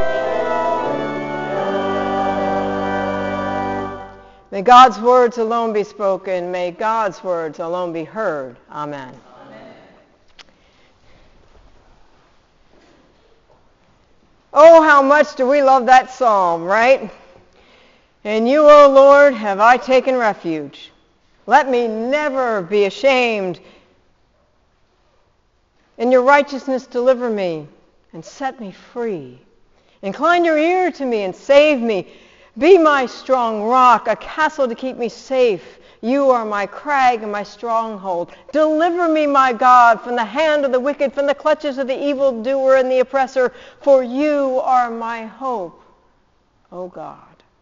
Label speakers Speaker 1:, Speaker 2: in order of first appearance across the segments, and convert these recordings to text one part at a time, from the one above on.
Speaker 1: May God's words alone be spoken. May God's words alone be heard. Amen.
Speaker 2: Amen.
Speaker 1: Oh, how much do we love that psalm, right? In you, O Lord, have I taken refuge. Let me never be ashamed. In your righteousness deliver me and set me free. Incline your ear to me and save me. Be my strong rock, a castle to keep me safe. You are my crag and my stronghold. Deliver me, my God, from the hand of the wicked, from the clutches of the evildoer and the oppressor, for you are my hope, O God.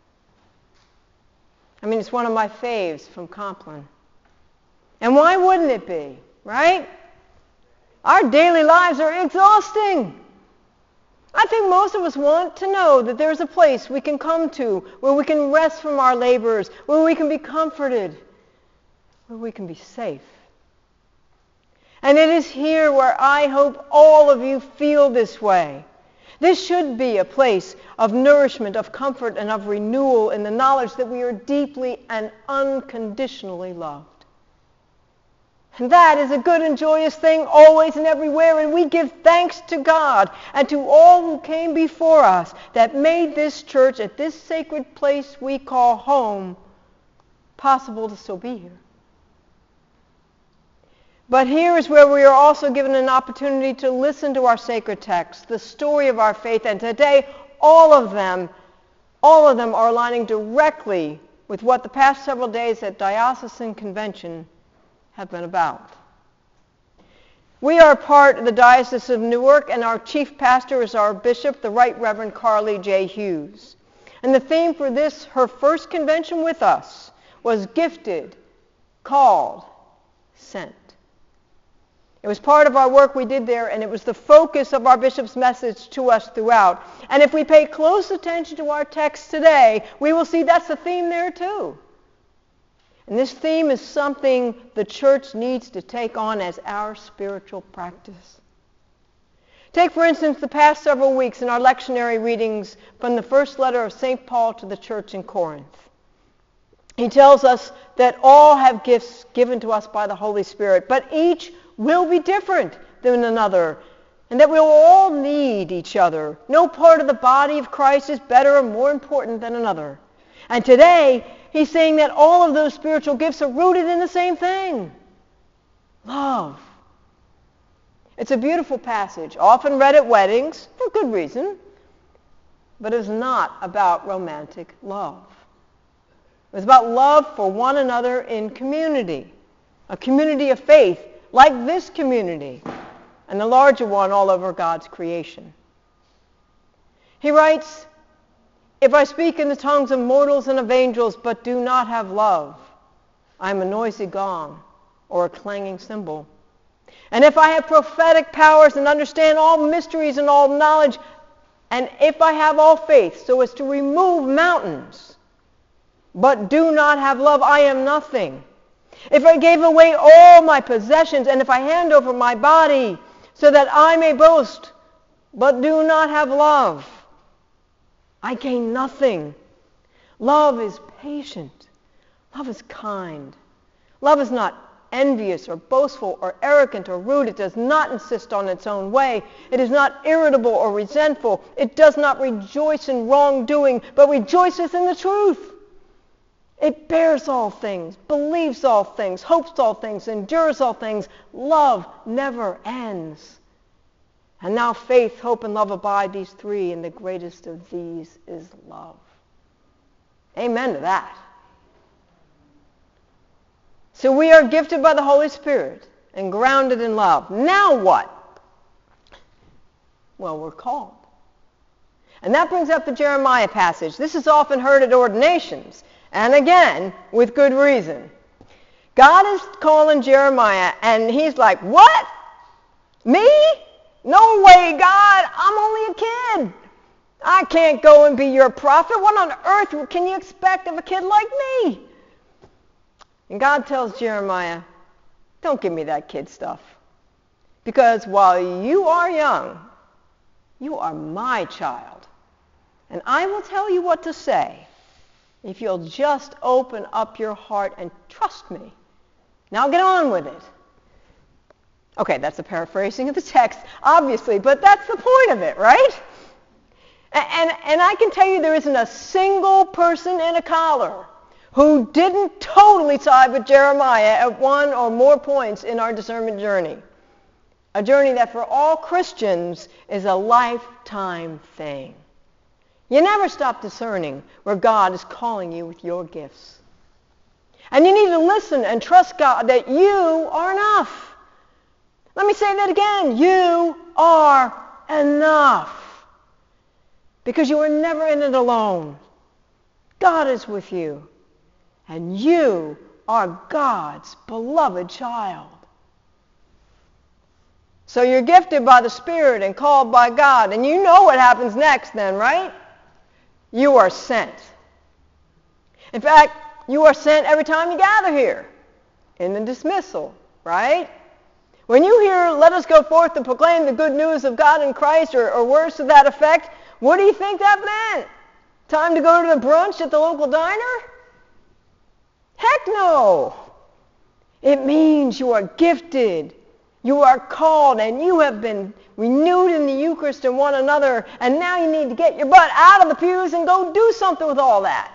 Speaker 1: I mean, it's one of my faves from Compline. And why wouldn't it be, right? Our daily lives are exhausting. I think most of us want to know that there's a place we can come to where we can rest from our labors, where we can be comforted, where we can be safe. And it is here where I hope all of you feel this way. This should be a place of nourishment, of comfort, and of renewal in the knowledge that we are deeply and unconditionally loved. And that is a good and joyous thing always and everywhere, and we give thanks to God and to all who came before us that made this church at this sacred place we call home possible to still be here. But here is where we are also given an opportunity to listen to our sacred text, the story of our faith, and today all of them are aligning directly with what the past several days at Diocesan Convention have been about. We are part of the Diocese of Newark, and our chief pastor is our bishop, the Right Reverend Carly J. Hughes. And the theme for this, her first convention with us, was gifted, called, sent. It was part of our work we did there, and it was the focus of our bishop's message to us throughout. And if we pay close attention to our text today, we will see that's the theme there too. And this theme is something the church needs to take on as our spiritual practice. Take, for instance, the past several weeks in our lectionary readings from the first letter of St. Paul to the church in Corinth. He tells us that all have gifts given to us by the Holy Spirit, but each will be different than another, and that we'll all need each other. No part of the body of Christ is better or more important than another. And today, he's saying that all of those spiritual gifts are rooted in the same thing, love. It's a beautiful passage, often read at weddings, for good reason, but it's not about romantic love. It's about love for one another in community, a community of faith, like this community, and the larger one all over God's creation. He writes, if I speak in the tongues of mortals and of angels, but do not have love, I am a noisy gong or a clanging cymbal. And if I have prophetic powers and understand all mysteries and all knowledge, and if I have all faith so as to remove mountains, but do not have love, I am nothing. If I gave away all my possessions, and if I hand over my body so that I may boast, but do not have love, I gain nothing. Love is patient. Love is kind. Love is not envious or boastful or arrogant or rude. It does not insist on its own way. It is not irritable or resentful. It does not rejoice in wrongdoing, but rejoices in the truth. It bears all things, believes all things, hopes all things, endures all things. Love never ends. And now faith, hope, and love abide, these three, and the greatest of these is love. Amen to that. So we are gifted by the Holy Spirit and grounded in love. Now what? Well, we're called. And that brings up the Jeremiah passage. This is often heard at ordinations, and again, with good reason. God is calling Jeremiah, and he's like, what? Me? No way, God. I'm only a kid. I can't go and be your prophet. What on earth can you expect of a kid like me? And God tells Jeremiah, don't give me that kid stuff. Because while you are young, you are my child. And I will tell you what to say if you'll just open up your heart and trust me. Now get on with it. Okay, that's a paraphrasing of the text, obviously, but that's the point of it, right? And I can tell you there isn't a single person in a collar who didn't totally side with Jeremiah at one or more points in our discernment journey. A journey that for all Christians is a lifetime thing. You never stop discerning where God is calling you with your gifts. And you need to listen and trust God that you are enough. Let me say that again. You are enough. Because you are never in it alone. God is with you. And you are God's beloved child. So you're gifted by the Spirit and called by God. And you know what happens next then, right? You are sent. In fact, you are sent every time you gather here. In the dismissal, right? When you hear, let us go forth and proclaim the good news of God in Christ, or words to that effect, what do you think that meant? Time to go to the brunch at the local diner? Heck no! It means you are gifted, you are called, and you have been renewed in the Eucharist and one another, and now you need to get your butt out of the pews and go do something with all that.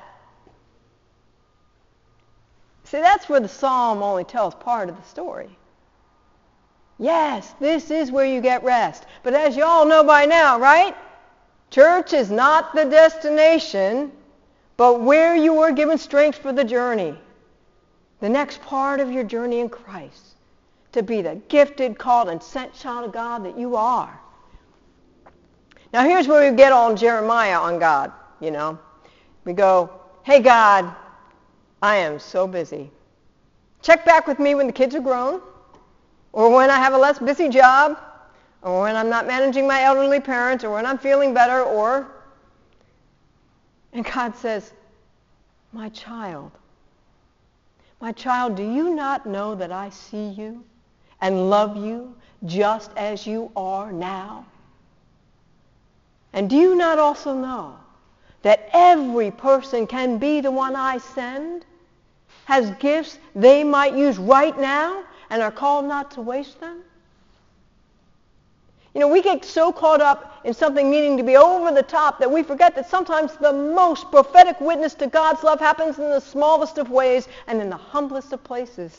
Speaker 1: See, that's where the psalm only tells part of the story. Yes, this is where you get rest. But as you all know by now, right? Church is not the destination, but where you are given strength for the journey. The next part of your journey in Christ. To be the gifted, called, and sent child of God that you are. Now here's where we get on Jeremiah on God, you know. We go, hey God, I am so busy. Check back with me when the kids are grown. Or when I have a less busy job, or when I'm not managing my elderly parents, or when I'm feeling better, or... And God says, my child, do you not know that I see you and love you just as you are now? And do you not also know that every person can be the one I send, has gifts they might use right now, and are called not to waste them? You know, we get so caught up in something needing to be over the top that we forget that sometimes the most prophetic witness to God's love happens in the smallest of ways and in the humblest of places.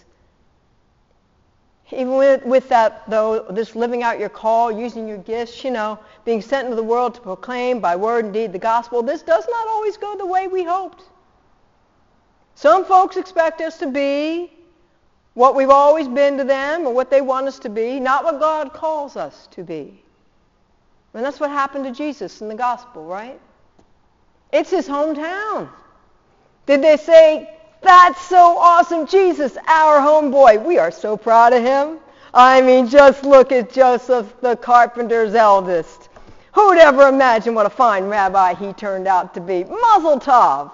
Speaker 1: Even with that, though, this living out your call, using your gifts, you know, being sent into the world to proclaim by word and deed the gospel, this does not always go the way we hoped. Some folks expect us to be what we've always been to them or what they want us to be, not what God calls us to be. And that's what happened to Jesus in the gospel, right? It's his hometown. Did they say, that's so awesome, Jesus, our homeboy. We are so proud of him. I mean, just look at Joseph, the carpenter's eldest. Who'd ever imagine what a fine rabbi he turned out to be? Mazel tov.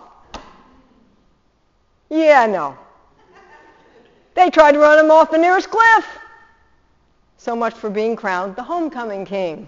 Speaker 1: Yeah, no. They tried to run him off the nearest cliff. So much for being crowned the homecoming king.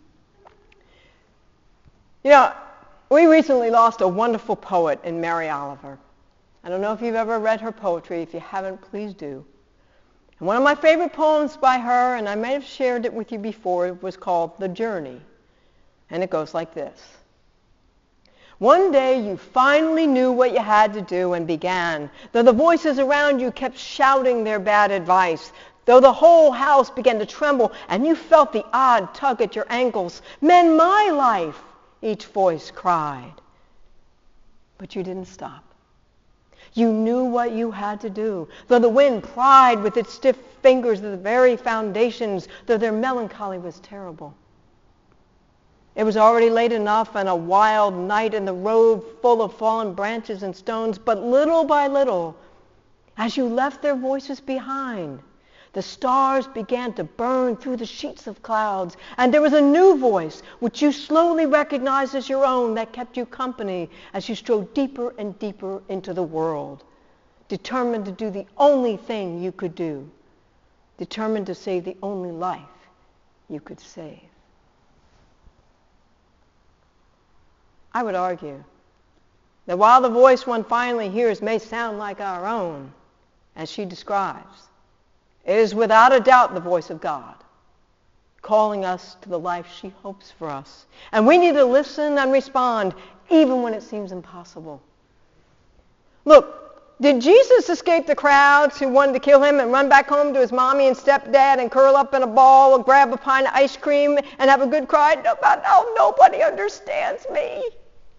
Speaker 1: You know, we recently lost a wonderful poet in Mary Oliver. I don't know if you've ever read her poetry. If you haven't, please do. And one of my favorite poems by her, and I may have shared it with you before, was called The Journey. And it goes like this. One day you finally knew what you had to do and began, though the voices around you kept shouting their bad advice, though the whole house began to tremble and you felt the odd tug at your ankles. Mend my life, each voice cried. But you didn't stop. You knew what you had to do, though the wind pried with its stiff fingers at the very foundations, though their melancholy was terrible. It was already late enough and a wild night and the road full of fallen branches and stones, but little by little, as you left their voices behind, the stars began to burn through the sheets of clouds, and there was a new voice which you slowly recognized as your own that kept you company as you strode deeper and deeper into the world, determined to do the only thing you could do, determined to save the only life you could save. I would argue that while the voice one finally hears may sound like our own, as she describes, it is without a doubt the voice of God calling us to the life she hopes for us. And we need to listen and respond even when it seems impossible. Look, did Jesus escape the crowds who wanted to kill him and run back home to his mommy and stepdad and curl up in a ball and grab a pint of ice cream and have a good cry about how nobody understands me?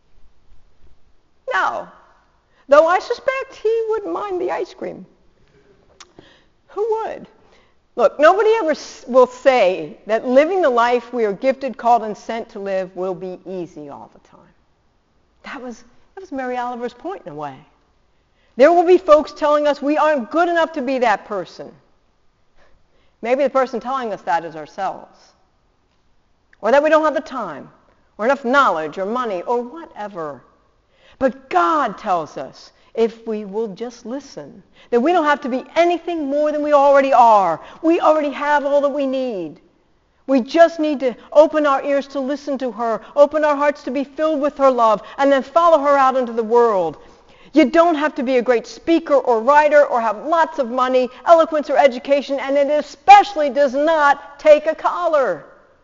Speaker 1: No. Though I suspect he wouldn't mind the ice cream. Who would? Look, nobody ever will say that living the life we are gifted, called, and sent to live will be easy all the time. That was Mary Oliver's point in a way. There will be folks telling us we aren't good enough to be that person. Maybe the person telling us that is ourselves. Or that we don't have the time, or enough knowledge, or money, or whatever. But God tells us, if we will just listen, that we don't have to be anything more than we already are. We already have all that we need. We just need to open our ears to listen to her, open our hearts to be filled with her love, and then follow her out into the world. You don't have to be a great speaker or writer or have lots of money, eloquence, or education, and it especially does not take a collar.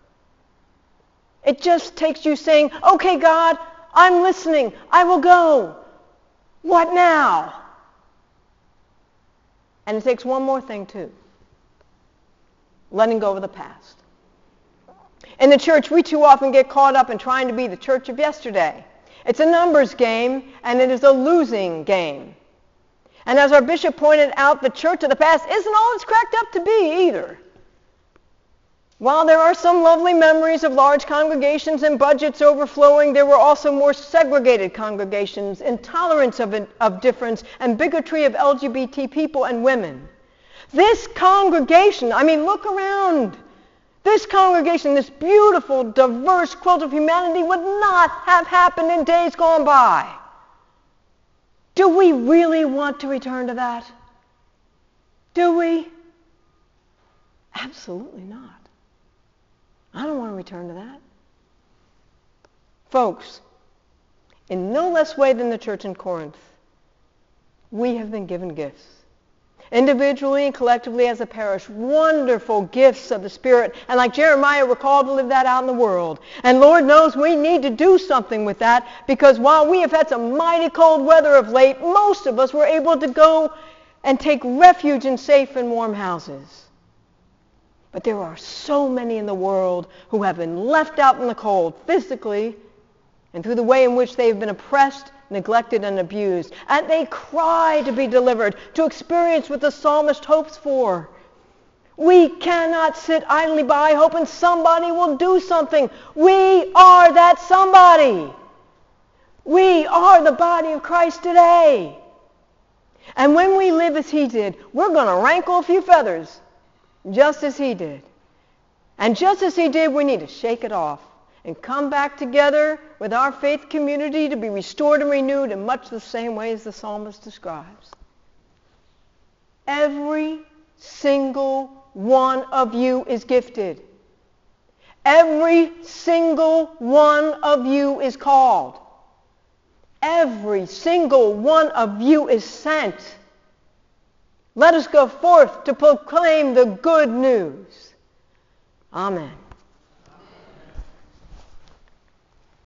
Speaker 1: It just takes you saying, okay, God, I'm listening. I will go. What now? And it takes one more thing, too. Letting go of the past. In the church, we too often get caught up in trying to be the church of yesterday. It's a numbers game, and it is a losing game. And as our bishop pointed out, the church of the past isn't all it's cracked up to be either. While there are some lovely memories of large congregations and budgets overflowing, there were also more segregated congregations, intolerance of difference, and bigotry of LGBT people and women. This congregation, look around. This congregation, this beautiful, diverse quilt of humanity would not have happened in days gone by. Do we really want to return to that? Do we? Absolutely not. I don't want to return to that. Folks, in no less way than the church in Corinth, we have been given gifts. Individually and collectively as a parish, wonderful gifts of the Spirit. And like Jeremiah, we're called to live that out in the world. And Lord knows we need to do something with that, because while we have had some mighty cold weather of late, most of us were able to go and take refuge in safe and warm houses. But there are so many in the world who have been left out in the cold physically and through the way in which they've been oppressed, neglected, and abused. And they cry to be delivered, to experience what the psalmist hopes for. We cannot sit idly by hoping somebody will do something. We are that somebody. We are the body of Christ today. And when we live as he did, we're going to rankle a few feathers, just as he did. And just as he did, we need to shake it off and come back together with our faith community to be restored and renewed in much the same way as the psalmist describes. Every single one of you is gifted. Every single one of you is called. Every single one of you is sent. Let us go forth to proclaim the good news. Amen.